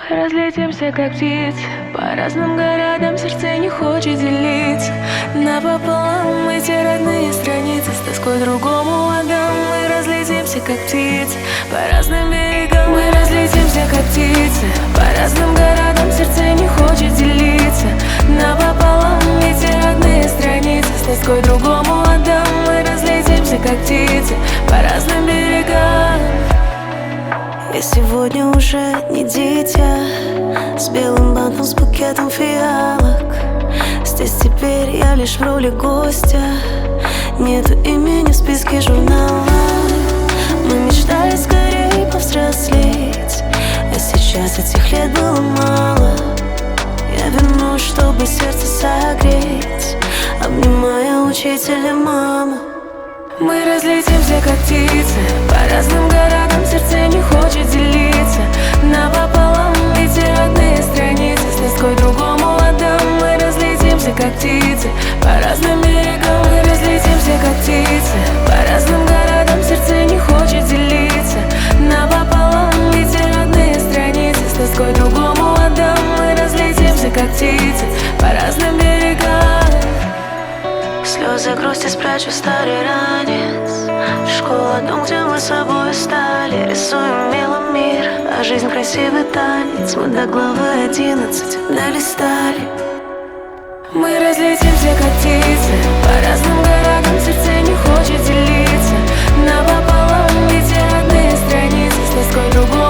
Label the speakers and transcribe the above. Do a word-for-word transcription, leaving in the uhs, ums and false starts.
Speaker 1: Мы разлетимся, как птицы, по разным городам, сердце не хочет делиться. Напополам эти родные страницы, с тоской другому отдам. Мы разлетимся, как птицы, по разным берегам. Мы разлетимся, как птицы, по разным городам, сердце не хочет делиться. Напополам эти родные страницы, с тоской другому отдам. Мы разлетимся, как птицы, по разным берегам.
Speaker 2: Я сегодня уже не дитя, с белым бантом, с букетом фиалок. Здесь теперь я лишь в роли гостя, нету имени в списке журналов. Мы мечтали скорее повзрослеть, а сейчас этих лет было мало. Я вернусь, чтобы сердце согреть, обнимая учителя маму.
Speaker 1: Мы разлетимся, как птицы, по разным городам, сердце не хочет делиться. Напополам эти родные страницы, с тоской другому отдам. Мы разлетимся, как птицы, по разным берегам. Мы разлетимся, как птицы, по разным городам, сердце не хочет делиться. Напополам эти родные страницы, с тоской другому отдам. Мы разлетимся, как птицы, по разным берегам.
Speaker 2: Слезы грусти спрячу в старый ранец. Школа, дом, где мы собой стали. Рисуем милый мир, а жизнь красивый танец. Мы до главы одиннадцать долистали.
Speaker 1: Мы разлетимся, как птицы, по разным городам, сердце не хочет делиться. Напополам эти родные страницы, с тоской другой.